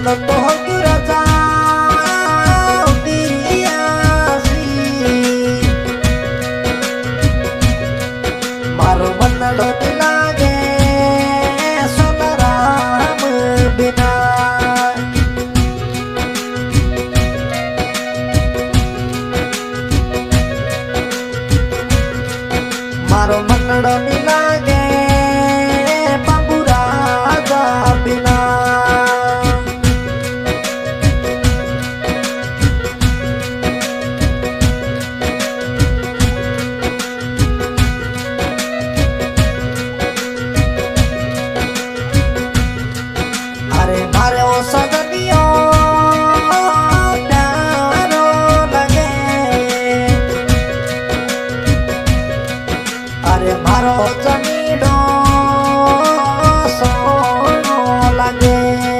तो राजा मारो बंदड़ो लागे सोनाराम बिना मारो बंदड़ो लागे बाबू राजा बिना अरे मारे ओ सजनियो प्यारो लगे अरे मारो जमीडो सोनो लगे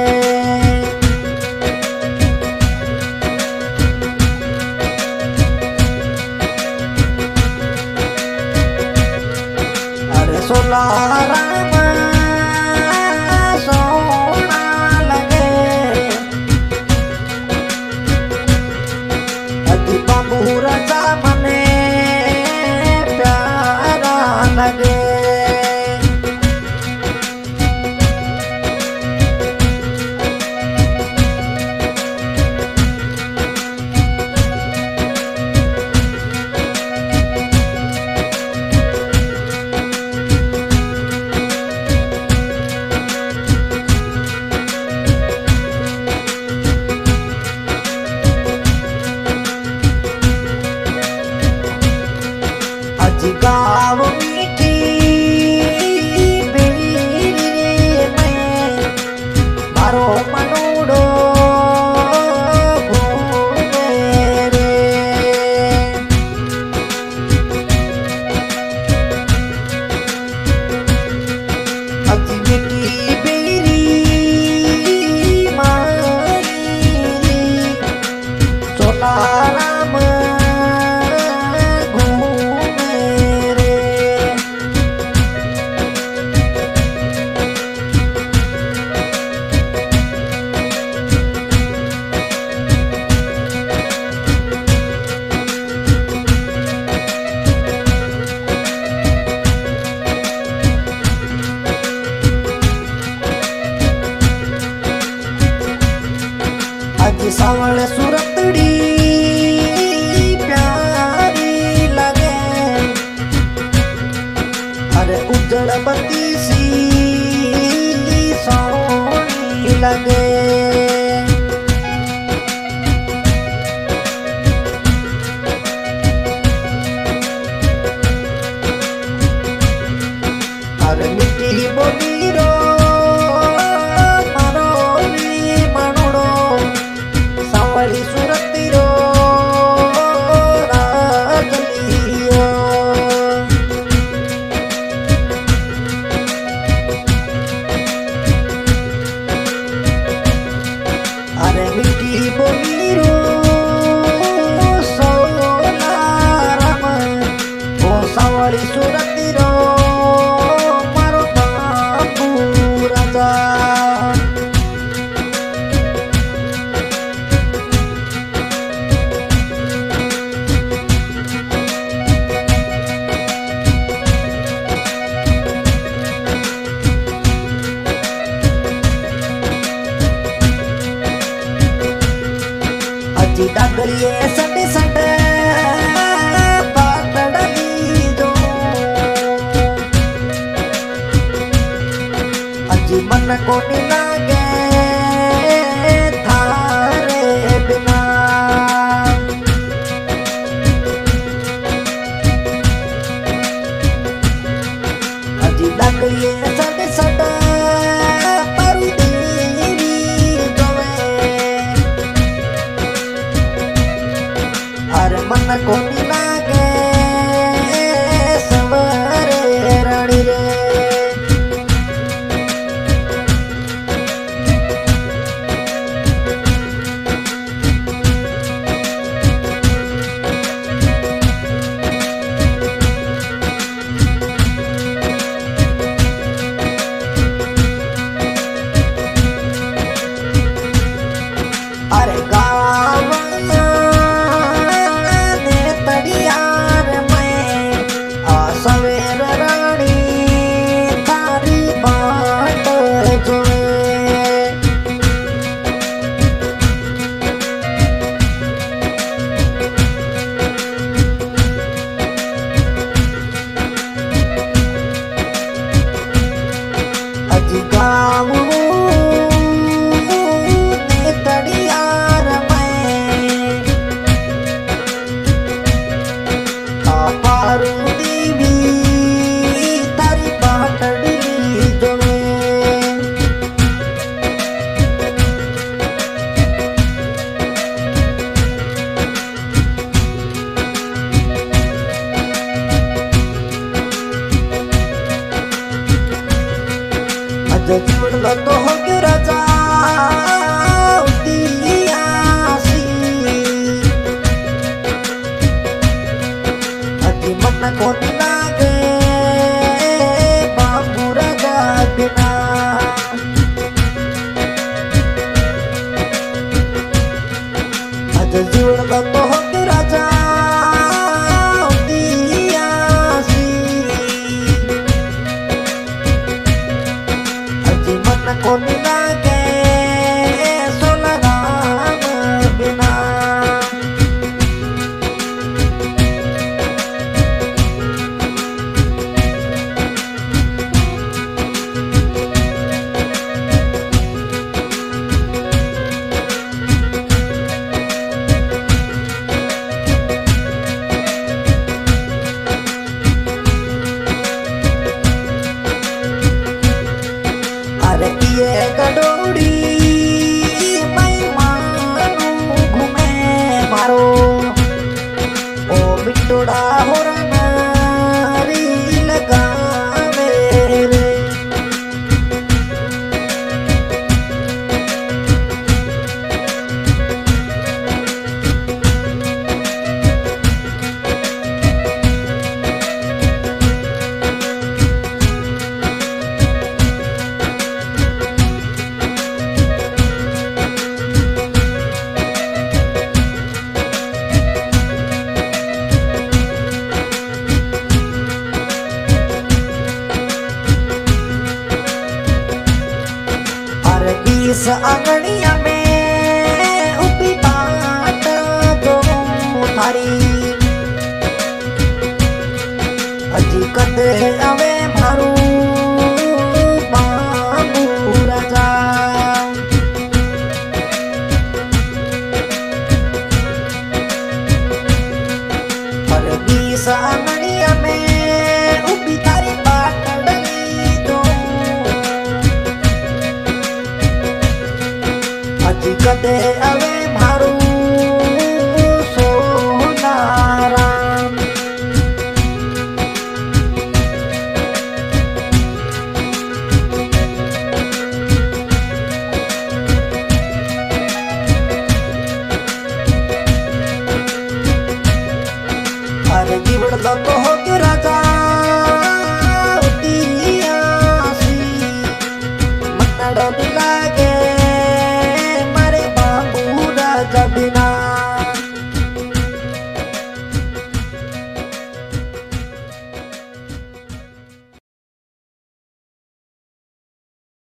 अरे सोलाराम बाबू राजा मने प्यारा लगे गाँव मीठी बेरी में मारो मनोड़ो घूमे रे अजी मीठी बेरी मारी सोनाराम सावल सुरतड़ी प्यारी लगे अरे उजड़ बत्ती सी सोनी लगे अरे मिट्टी बोली रो सूरती रो राजलियो अरे मिट्टी बोली रो सोनाराम ओ सावली सूरती रो मारो बाबू राजा अजी डागरिए सटे सटे पाटड़ी दो अजी मन को लागे थारे बिना अजी डागरिए सटे सटे मन को लागे सवरे रानी रे आज जीवडला तो होती राजा दियासी अजी मन कोणी लागे सोला राम बिना ये गडोड़ी मैं मानू घूमे मारो ओ बिटोड़ा हो नारी लगावे रे इस आंगनिया में उभी बाट जो थारी अजी कदे आवे मारू बाबू राजा पर इस आंगनिया में उभी तारी बाट डली जो अजी कदे आवे मारू सोनाराम अरे जीवडला तो होती राजा दियासी मन्नाडो दिला